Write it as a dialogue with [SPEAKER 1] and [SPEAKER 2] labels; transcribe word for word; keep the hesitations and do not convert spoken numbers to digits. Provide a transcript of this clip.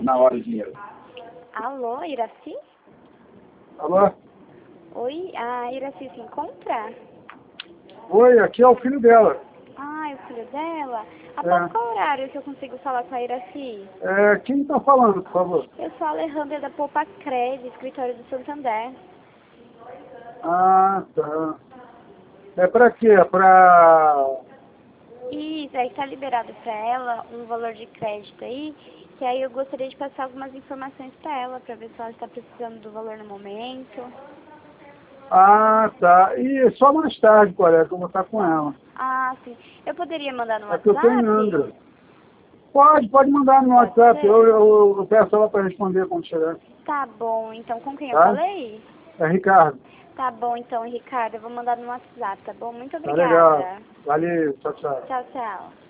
[SPEAKER 1] na hora o dinheiro.
[SPEAKER 2] Alô, Iraci?
[SPEAKER 1] Alô?
[SPEAKER 2] Oi, a Iraci se encontra?
[SPEAKER 1] Oi, aqui é o filho dela.
[SPEAKER 2] Ah, é o filho dela? Após
[SPEAKER 1] É.
[SPEAKER 2] qual horário que eu consigo falar com a Iraci?
[SPEAKER 1] É, quem está falando, por favor?
[SPEAKER 2] Eu sou a Alejandra da Poupa Cred, escritório do Santander.
[SPEAKER 1] Ah, tá. É pra quê? É pra...
[SPEAKER 2] Isso, aí está liberado para ela um valor de crédito aí, que aí eu gostaria de passar algumas informações para ela, para ver se ela está precisando do valor no momento.
[SPEAKER 1] Ah, tá. E só mais tarde, colega, que eu vou estar com ela.
[SPEAKER 2] Ah, sim. Eu poderia mandar no
[SPEAKER 1] É que eu estou em
[SPEAKER 2] WhatsApp?
[SPEAKER 1] Angra. Pode, pode mandar no
[SPEAKER 2] Pode
[SPEAKER 1] WhatsApp.
[SPEAKER 2] ser?
[SPEAKER 1] Eu, eu, eu peço ela para responder quando chegar.
[SPEAKER 2] Tá bom, então com quem eu
[SPEAKER 1] Tá?
[SPEAKER 2] falei?
[SPEAKER 1] É Ricardo.
[SPEAKER 2] Tá bom, então, Ricardo, eu vou mandar no WhatsApp, tá bom? Muito
[SPEAKER 1] Tá legal.
[SPEAKER 2] obrigada.
[SPEAKER 1] Valeu. Tchau, tchau.
[SPEAKER 2] Tchau, tchau.